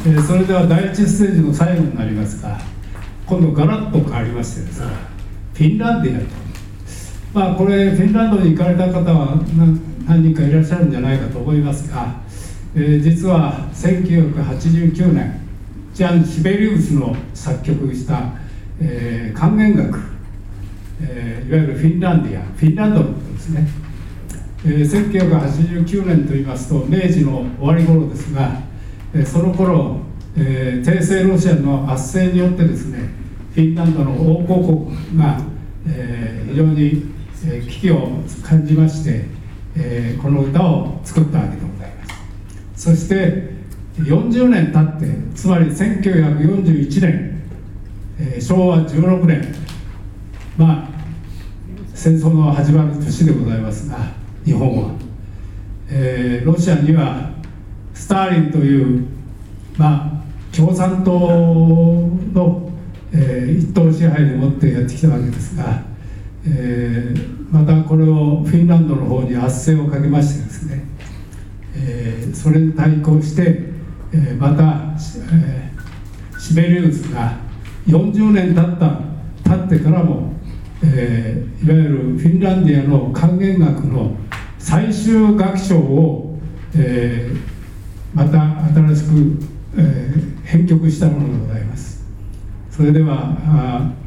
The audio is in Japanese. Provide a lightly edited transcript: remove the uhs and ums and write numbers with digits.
それでは第一ステージの最後になりますが、今度ガラッと変わりましてですね、フィンランディアと、これフィンランドに行かれた方は何人かいらっしゃるんじゃないかと思いますが、実は1989年ジャン・シベリウスの作曲した、管弦楽、いわゆるフィンランディア、フィンランドのことですね。1989年といいますと明治の終わり頃ですが、その頃、帝政ロシアの圧政によってですね、フィンランドの王国が、非常に、危機を感じまして、この歌を作ったわけでございます。そして40年経って、つまり1941年、昭和16年、戦争の始まる年でございますが、日本は、ロシアにはスターリンという、共産党の、一党支配でもってやってきたわけですが、またこれをフィンランドの方に圧政をかけましてですね、それに対抗して、また、シベリウスが40年経ってからも、いわゆるフィンランディアの管弦楽の最終楽章を、また新しく、編曲したものでございます。それでは